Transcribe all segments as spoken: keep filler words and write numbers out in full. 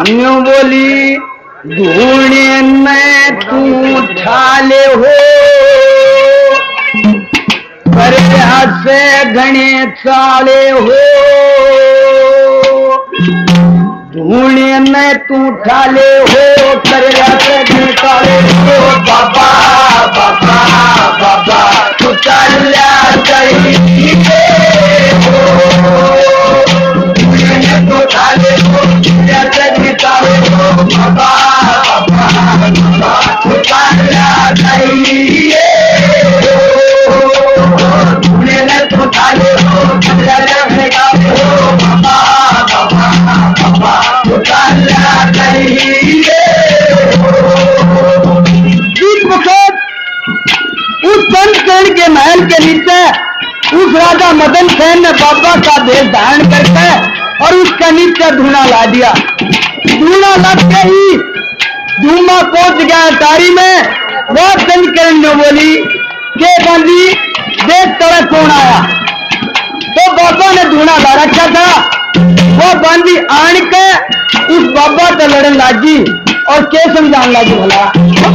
New बोली धूने में तू ठाले हो पर से घने चाले हो धूने में तू ठाले हो कर से घने चाले हो बाबा बाबा बाबा तू चला चाहिए धूने में तू ठाले हो से घने चाले हो बाबा बाबा बाबा तू चला चाहिए उस पंचकर्ण के महल के नीचे उस राजा मदन सेन ने बाबा का देश धारण करके और उसका नीचे धूना ला दिया। धूना लग के ही धूमा पहुंच गया तारी में। वो पंचकर्ण ने बोली के गांधी देख तेरा कौन आया। तो बाबा ने धूना ला रखा था। वो बांधी आन के उस बाबा से लड़न लागी और के समझाने लगी भला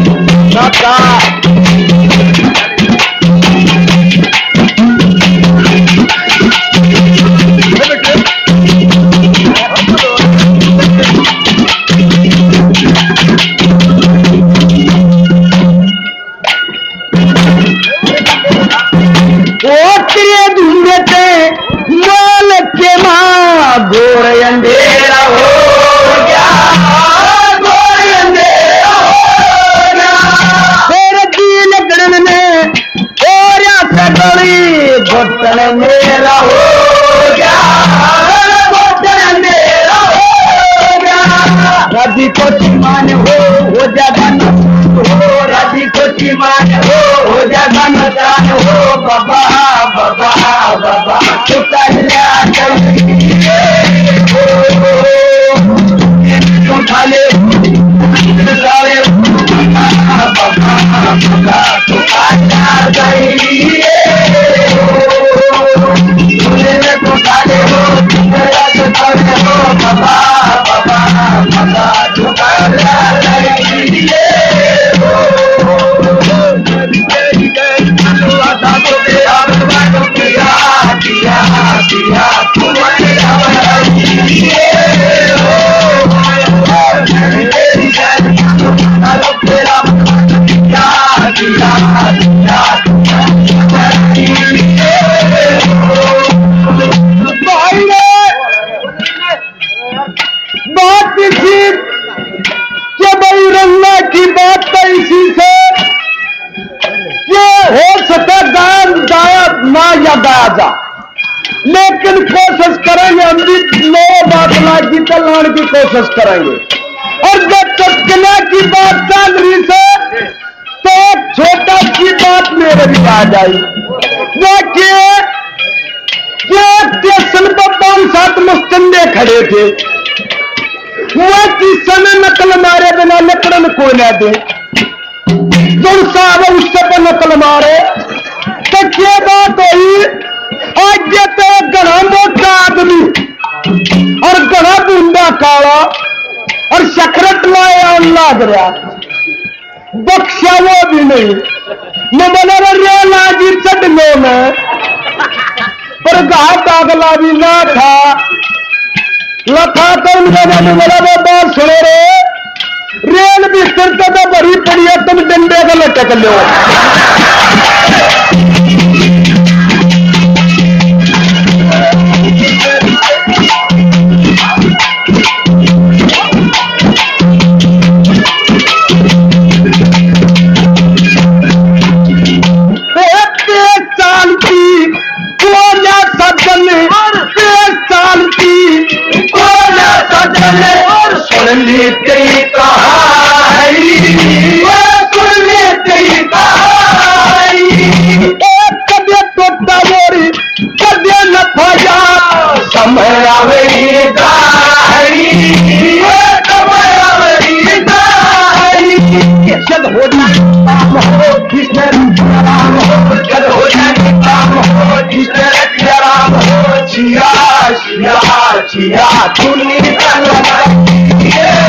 घोर अंधेरा हो गया घोर अंधेरा हो गया तेरे दिल गड़न में और कटोरी घोटन मेरा हो गया घोटन अंधेरा हो गया राजी को सीमान हो हो जागा हो राजी को सीमान हो हो जागा नचान हो बाबा बाबा बाबा तू चला उठाले उठाले लेकिन कोशिश करेंगे हम भी नो बादला की चलाने की कोशिश करेंगे। और जब चटकना की बात चल रही से तो एक छोटा सी बात मेरे भी आ जाए। देखिए स्टेशन पर पांच सात मुस्तंदे खड़े थे। वह किस समय नकल मारे बिना लकड़न को न दे जो साहब उससे पर नकल मारे तो क्या बात हुई। आज तो घना मोटा आदमी और घना बूंदा काला और शकरट लाया लाग रहा बख्शा वो भी नहीं मैं बना रहा जी चढ़ने में पर घाट दागला भी ना था लथा तो उनका मैंने बोला वो बात सुनो रे रेल भी सिरते तो भरी पड़ी है तुम डंडे का लटक लो। सुन लेते कहानी सुन लेते कहानी कदे टोटा मोरी कदे न फजा समय आवेगी गाड़ी समय आवेगी गाड़ी जद हो काम हो कृष्ण राम हो जद हो काम हो कृष्ण राम हो छिया छिया छिया सुनी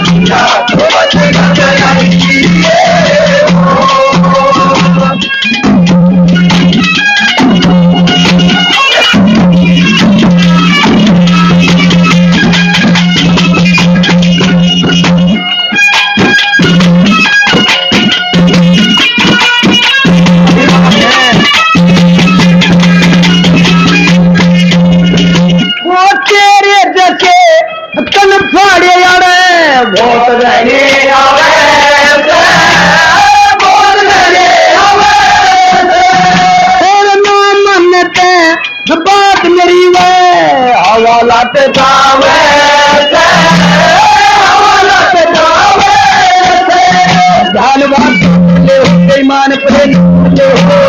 ईमान प्रेम हो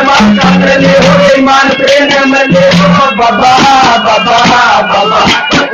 ईमान प्रेम हो बाबा बाबा बाबा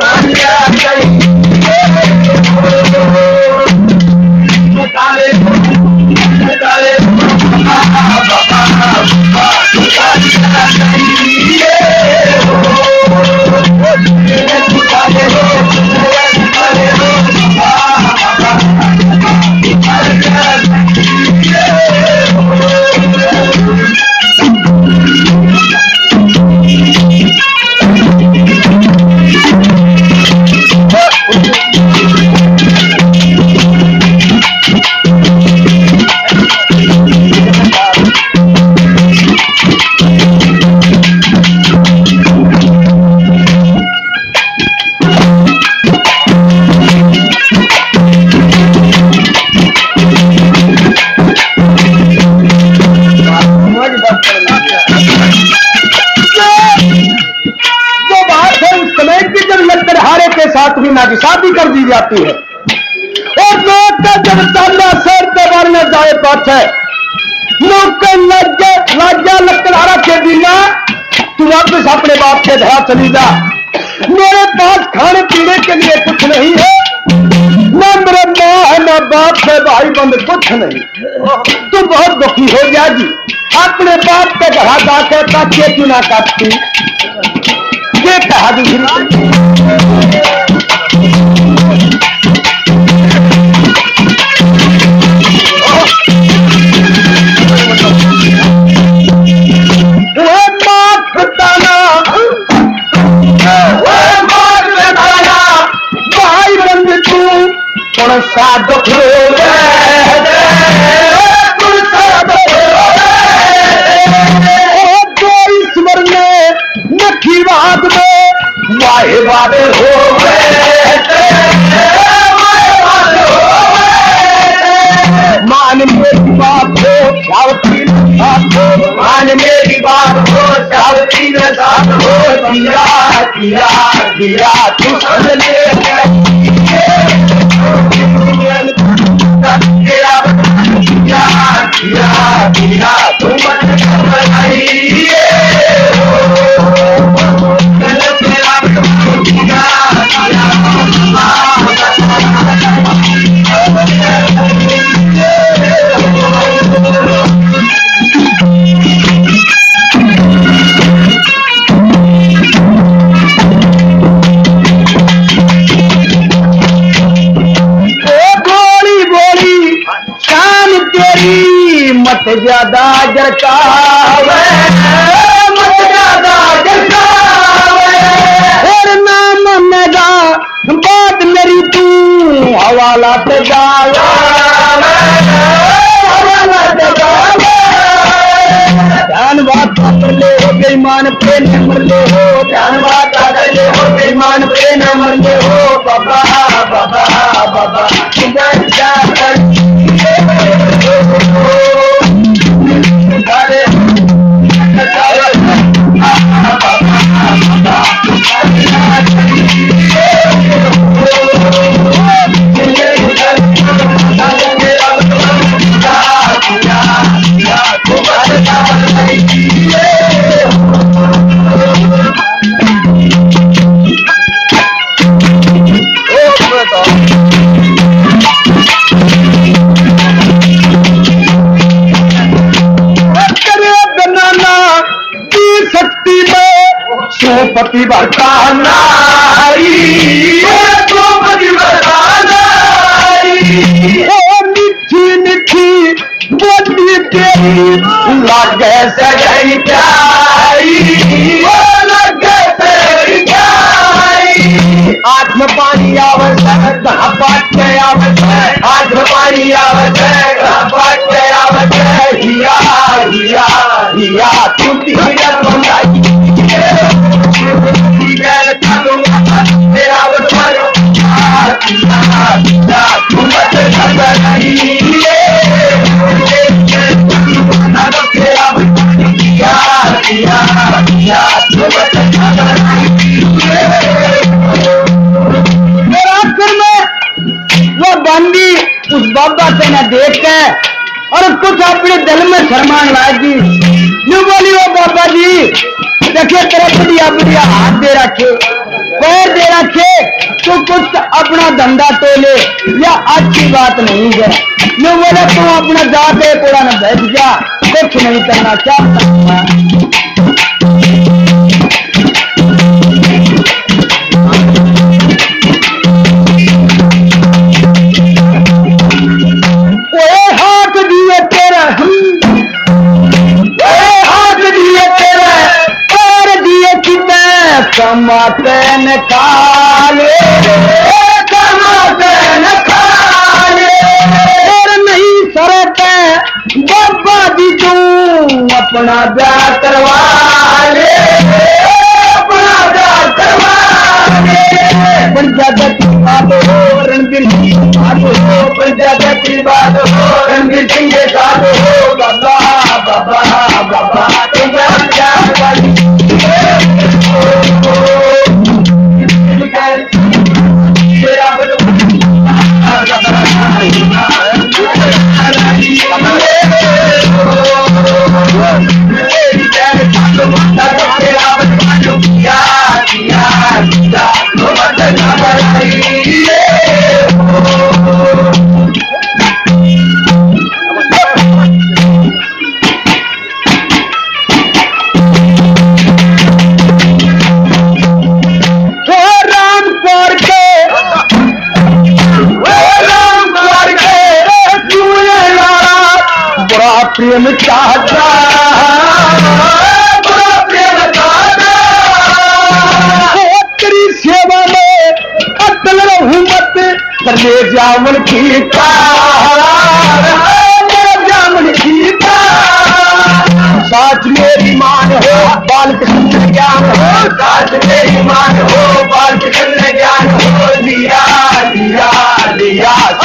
की शादी कर दी जाती है और लोग का जब ताला सर दबार में जाए पाठ है लोग लज्जा लज्जा लकड़ारा के बिना तू वापस अपने बाप के घर चली जा। मेरे पास खाने पीने के लिए कुछ नहीं है, न मेरे माँ है न बाप है भाई बंद कुछ नहीं। तू बहुत दुखी हो जाएगी, अपने बाप के घर जाकर काटे क्यों ना काटती ये कहा दूसरी दुख ईश्वर ने नखी बात में वाहे वादे हो मान मेरी बात हो सावती मान मेरी बात हो सावती न साथ हो दिया दिया दिया तू समझ ले मत ज्यादा जरकावे मत ज्यादा जरकावे और नाम मेरा बात मेरी तू हवाला से जावे हवाला से जावे ध्यान बात कर ले हो बेईमान पे न मर ले हो ध्यान बात कर ले हो बेईमान पे न मर ले हो बाबा बाबा बाबा जय जय पति बरता नारी पति बरता ओ मिठी मिठी बोली तेरी लगे सगई प्यारी, लगे सगई प्यारी। आँख में पानी आवत है, बाट के आवत है, आँख में पानी आवत है, बाट के आवत है। हिया हिया हिया तू तेरा बनाई तेरा बनो तू मत बनाई तेरा हिया हिया हिया तू मत बनाई। आखिर में वो बंदी उस बाबा से न देख के और कुछ अपने दिल में शर्मान लागी। यूं बोली वो बाबा जी देखिए तेरा बढ़िया बढ़िया हाथ दे रखे, पैर दे रखे, तो कुछ अपना धंधा तो ले, या अच्छी बात नहीं है। यूं बोले तू अपना जाके कोड़ा न बैठ जा, कुछ नहीं करना चाहता। कमाते न खाले, कमाते न खाले, और नहीं सरते बाबा जी तू अपना ब्याह करवा ले, अपना ब्याह करवा ले। पंचायत की बात हो रणबीर सिंह की बात हो, पंचायत की बात हो रणबीर सिंह के साथ हो। बाबा बाबा बाबा तुम्हारा क्या वाली प्रेम चाहता, बड़ा प्रेम चाहता, तेरी सेवा में अटल रहूं मत कर ले जामुन की तार, जामुन की तार। साथ मेरी मान हो बाल कृष्ण ज्ञान हो, साथ मेरी मान हो बाल कृष्ण ज्ञान हो। लिया लिया लिया